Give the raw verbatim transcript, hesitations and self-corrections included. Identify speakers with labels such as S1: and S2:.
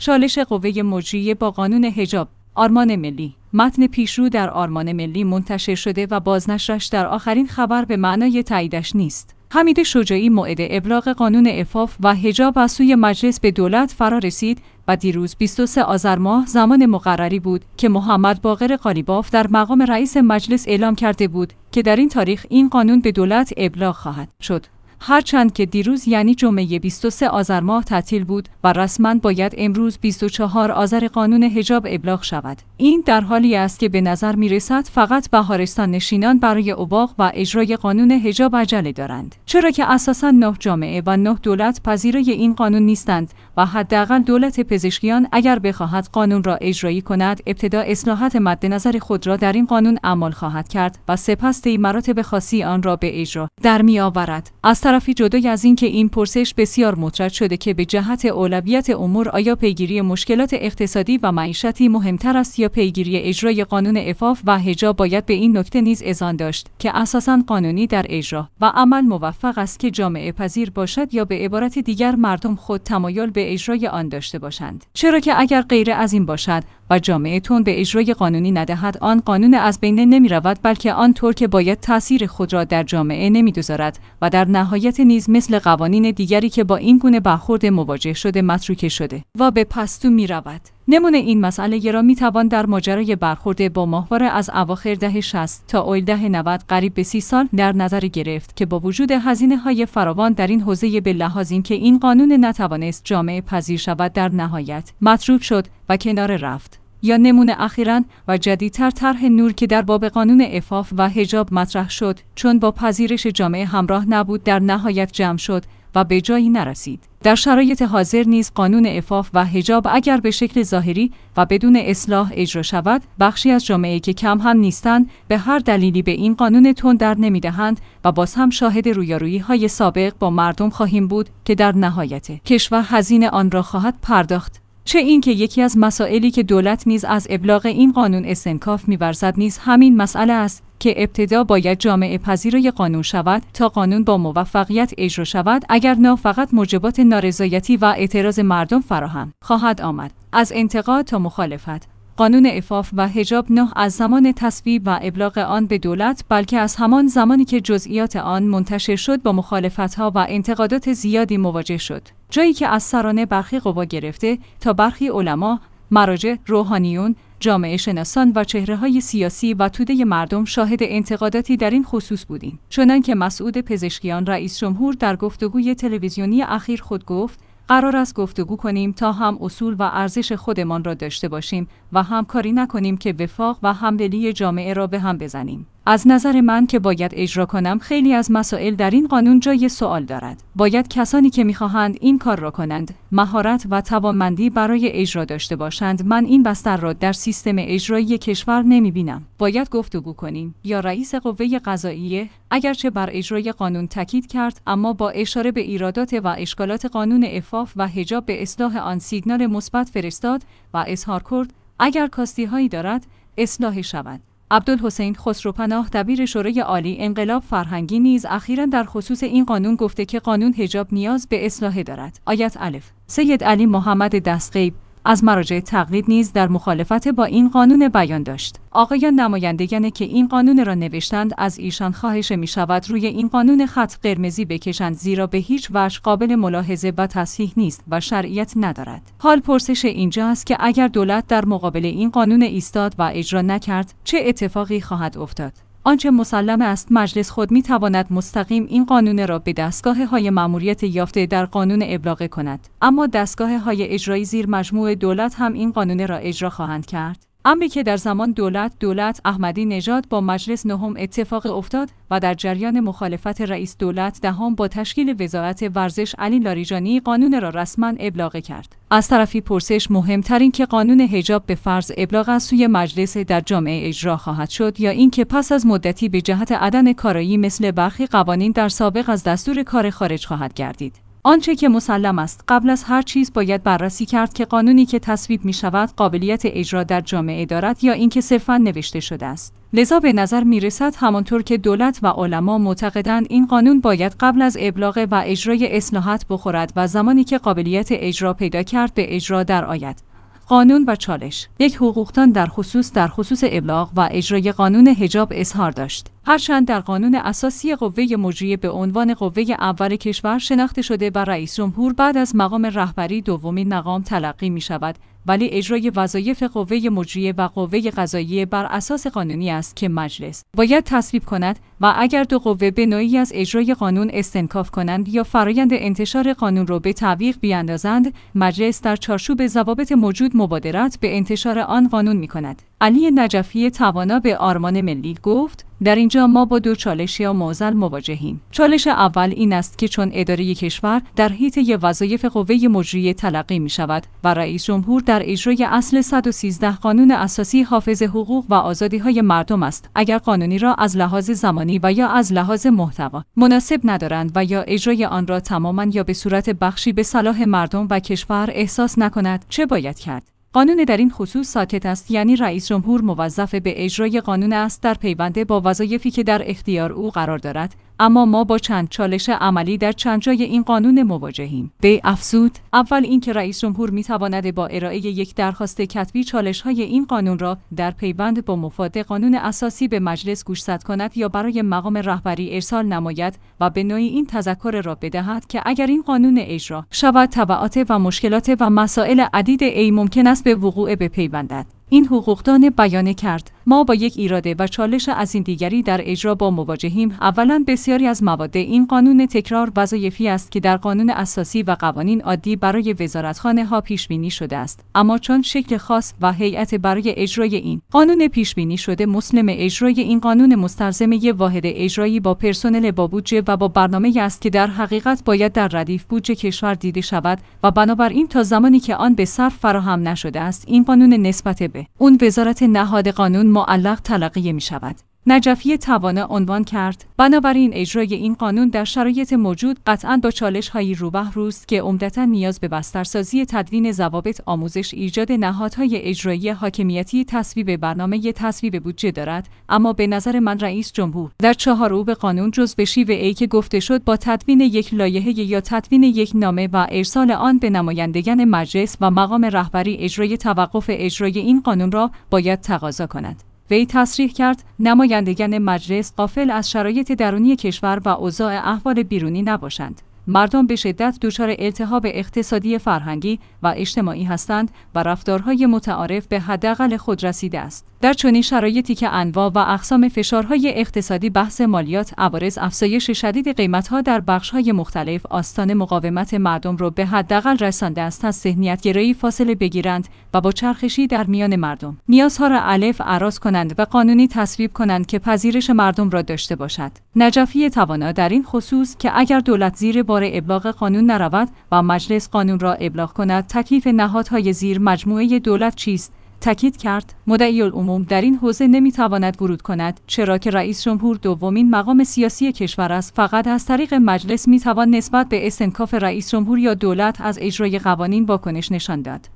S1: چالش قوه مجریه با قانون حجاب. آرمان ملی. متن پیشرو در آرمان ملی منتشر شده و بازنشرش در آخرین خبر به معنای تاییدش نیست. حمید شجاعی موعد ابلاغ قانون عفاف و حجاب از سوی مجلس به دولت فرا رسید و دیروز بیست و سوم آذر ماه زمان مقرری بود که محمد باقر قالیباف در مقام رئیس مجلس اعلام کرده بود که در این تاریخ این قانون به دولت ابلاغ خواهد شد. هرچند که دیروز یعنی جمعه بیست و سوم آذر ماه تعطیل بود و رسما باید امروز بیست و چهارم آذر قانون حجاب ابلاغ شود. این در حالی است که به نظر می رسد فقط بهارستان نشینان برای ابلاغ و اجرای قانون حجاب عجله دارند، چرا که اساساً نه جامعه و نه دولت پذیرای این قانون نیستند و حداقل دولت پزشکیان اگر بخواهد قانون را اجرایی کند ابتدا اصلاحات مد نظر خود را در این قانون اعمال خواهد کرد و سپس طی مراتب خاصی آن را به اجرا در می آورد. از طرفی جدای از این که این پرسش بسیار مطرح شده که به جهت اولویت امور آیا پیگیری مشکلات اقتصادی و معیشتی مهمتر است یا پیگیری اجرای قانون عفاف و حجاب، باید به این نکته نیز اذعان داشت که اساساً قانونی در اجرا و عمل موفق است که جامعه پذیر باشد یا به عبارت دیگر مردم خود تمایل به اجرای آن داشته باشند، چرا که اگر غیر از این باشد و جامعه تون به اجرای قانونی ندهد آن قانون از بین نمی رود، بلکه آنطور که باید تأثیر خود را در جامعه نمی‌گذارد و در نهایت نیز مثل قوانین دیگری که با این گونه برخورد مواجه شده متروکه شده و به پستو می رود. نمونه این مسئله را می توان در ماجرای برخورد با ماهواره از اواخر دهه شصت تا اوایل دهه نود قریب به سی سال در نظر گرفت که با وجود هزینه‌های فراوان در این حوزه به لحاظ اینکه این قانون نتوانست جامعه پذیر شود در نهایت مطلوب شد و کنار رفت. یا نمونه اخیراً و جدیدتر طرح نور که در باب قانون عفاف و حجاب مطرح شد، چون با پذیرش جامعه همراه نبود در نهایت جمع شد و به جایی نرسید. در شرایط حاضر نیز قانون عفاف و حجاب اگر به شکل ظاهری و بدون اصلاح اجرا شود، بخشی از جامعه که کم هم نیستند به هر دلیلی به این قانون تند در نمیدهند و باز هم شاهد رویارویی‌های سابق با مردم خواهیم بود که در نهایت کشور هزینه آن را خواهد پرداخت. چه این که یکی از مسائلی که دولت نیز از ابلاغ این قانون استنکاف می‌ورزد نیز همین مسئله است که ابتدا باید جامعه پذیرای قانون شود تا قانون با موفقیت اجرا شود، اگر نه فقط موجبات نارضایتی و اعتراض مردم فراهم خواهد آمد. از انتقاد تا مخالفت قانون عفاف و حجاب نه از زمان تصویب و ابلاغ آن به دولت، بلکه از همان زمانی که جزئیات آن منتشر شد با مخالفت‌ها و انتقادات زیادی مواجه شد، جایی که از سرانه برخی قوا گرفته تا برخی علما، مراجع، روحانیون، جامعه شناسان و چهره‌های سیاسی و توده مردم شاهد انتقاداتی در این خصوص بودیم. چنانکه مسعود پزشکیان رئیس جمهور در گفتگوی تلویزیونی اخیر خود گفت قرار است گفتگو کنیم تا هم اصول و ارزش خودمان را داشته باشیم و هم کاری نکنیم که وفاق و همدلی جامعه را به هم بزنیم. از نظر من که باید اجرا کنم، خیلی از مسائل در این قانون جای سوال دارد. باید کسانی که می‌خواهند این کار را کنند مهارت و توانمندی برای اجرا داشته باشند. من این بستر را در سیستم اجرایی کشور نمی‌بینم. باید گفتگو کنیم. یا رئیس قوه قضاییه اگرچه بر اجرای قانون تاکید کرد، اما با اشاره به ایرادات و اشکالات قانون عفاف و حجاب به اصلاح آن سیگنال مثبت فرستاد و اظهار کرد اگر کاستی‌هایی دارد اصلاح شود. عبدالحسین خسروپناه دبیر شورای عالی انقلاب فرهنگی نیز اخیراً در خصوص این قانون گفته که قانون حجاب نیاز به اصلاح دارد. آیت الف. سید علی محمد دستغیب از مراجع تقلید نیز در مخالفت با این قانون بیان داشت. آقایان نمایندگانی که این قانون را نوشتند از ایشان خواهش می شود روی این قانون خط قرمزی بکشند، زیرا به هیچ وجه قابل ملاحظه و تصحیح نیست و شرعیت ندارد. حال پرسش اینجاست که اگر دولت در مقابل این قانون ایستاد و اجرا نکرد چه اتفاقی خواهد افتاد؟ آنچه مسلم است مجلس خود می تواند مستقیم این قانون را به دستگاه های مأموریت یافته در قانون ابلاغ کند، اما دستگاه های اجرایی زیر مجموعه دولت هم این قانون را اجرا خواهند کرد. امری که در زمان دولت دولت احمدی نژاد با مجلس نهم اتفاق افتاد و در جریان مخالفت رئیس دولت دهم با تشکیل وزارت ورزش علی لاریجانی قانون را رسما ابلاغ کرد. از طرفی پرسش مهمترین که قانون حجاب به فرض ابلاغ از سوی مجلس در جامعه اجرا خواهد شد یا اینکه پس از مدتی به جهت عدم کارایی مثل برخی قوانین در سابق از دستور کار خارج خواهد گردید. آنچه که مسلم است قبل از هر چیز باید بررسی کرد که قانونی که تصویب می شود قابلیت اجرا در جامعه دارد یا اینکه صرفاً نوشته شده است. لذا به نظر می رسد همانطور که دولت و علما معتقدند این قانون باید قبل از ابلاغ و اجرای اصلاحات بخورد و زمانی که قابلیت اجرا پیدا کرد به اجرا درآید. قانون و چالش. یک حقوقدان در خصوص در خصوص ابلاغ و اجرای قانون حجاب اظهار داشت. هرچند در قانون اساسی قوه مجریه به عنوان قوه اول کشور شناخته شده و رئیس جمهور بعد از مقام رهبری دومین مقام تلقی می شود، ولی اجرای وظایف قوه مجریه و قوه قضاییه بر اساس قانونی است که مجلس باید تصویب کند و اگر دو قوه به نوعی از اجرای قانون استنکاف کنند یا فرایند انتشار قانون را به تعویق بیاندازند، مجلس در چارچوب ضوابط موجود مبادرت به انتشار آن قانون می کند. علی نجفی توانا به آرمان ملی گفت: در اینجا ما با دو چالش یا معضل مواجهیم. چالش اول این است که چون اداره کشور در حیطه وظایف قوه مجریه تلقی می شود و رئیس جمهور در اجرای اصل صد و سیزده قانون اساسی حافظ حقوق و آزادی‌های مردم است، اگر قانونی را از لحاظ زمانی و یا از لحاظ محتوا مناسب ندارند و یا اجرای آن را تماما یا به صورت بخشی به صلاح مردم و کشور احساس نکند، چه باید کرد؟ قانون در این خصوص ساکت است، یعنی رئیس جمهور موظف به اجرای قانون است در پیوند با وظایفی که در اختیار او قرار دارد. اما ما با چند چالش عملی در چند جای این قانون مواجهیم. به افزود، اول اینکه رئیس جمهور میتواند با ارائه یک درخواست کتبی چالش‌های این قانون را در پیوند با مفاد قانون اساسی به مجلس گوشزد کند یا برای مقام رهبری ارسال نماید و به نوعی این تذکر را بدهد که اگر این قانون اجرا شود تبعات و مشکلات و مسائل عدید ای ممکن است به وقوع بپیوندد. این حقوقدان بیان کرد: ما با یک ایراده و چالش از این دیگری در اجرا با مواجهیم. اولا بسیاری از مواد این قانون تکرار وظایفی است که در قانون اساسی و قوانین عادی برای وزارتخانه ها پیش بینی شده است، اما چون شکل خاص و هیئت برای اجرای این قانون پیش بینی شده مسلم اجرای این قانون مستلزم یک واحد اجرایی با پرسنل با بودجه و با برنامه است که در حقیقت باید در ردیف بودجه کشور دیده شود و بنابراین تا زمانی که آن به صرف فراهم نشده است این قانون نسبت به اون وزارت نهاد قانون معلق تلقی می شود. نجفی توانا عنوان کرد: بنابراین اجرای این قانون در شرایط موجود قطعاً با چالش‌هایی روبه روست که عمدتاً نیاز به بسترسازی تدوین ضوابط، آموزش، ایجاد نهادهای اجرایی حاکمیتی، تصویب برنامه تصویب بودجه دارد. اما به نظر من رئیس جمهور در چهارم قانون جز به شیوه ای که گفته شد با تدوین یک لایحه یا تدوین یک نامه و ارسال آن به نمایندگان مجلس و مقام رهبری اجرای توقف اجرای این قانون را باید تقاضا کند. وی تصریح کرد: نمایندگان مجلس غافل از شرایط درونی کشور و اوضاع احوال بیرونی نباشند. مردم به شدت دچار التهاب اقتصادی، فرهنگی و اجتماعی هستند و رفتارهای متعارف به حداقل خود رسیده است. در چنین شرایطی که انواع و اقسام فشارهای اقتصادی، بحث مالیات، عوارض، افزایش شدید قیمت‌ها در بخش‌های مختلف آستان مقاومت مردم را به حداقل رسانده است تا ذهنیت‌گرایی فاصله بگیرند و با چرخشی در میان مردم نیازها را الف اعراض کنند و قانونی تصویب کنند که پذیرش مردم را داشته باشد. نجفی توانا در این خصوص که اگر دولت زیر بار ابلاغ قانون نرود و مجلس قانون را ابلاغ کند، تکلیف نهادهای زیر مجموعه دولت چیست؟ تاکید کرد: مدعی العموم در این حوزه نمیتواند ورود کند، چرا که رئیس جمهور دومین مقام سیاسی کشور است. فقط از طریق مجلس میتوان نسبت به استنکاف رئیس جمهور یا دولت از اجرای قوانین واکنش نشان داد.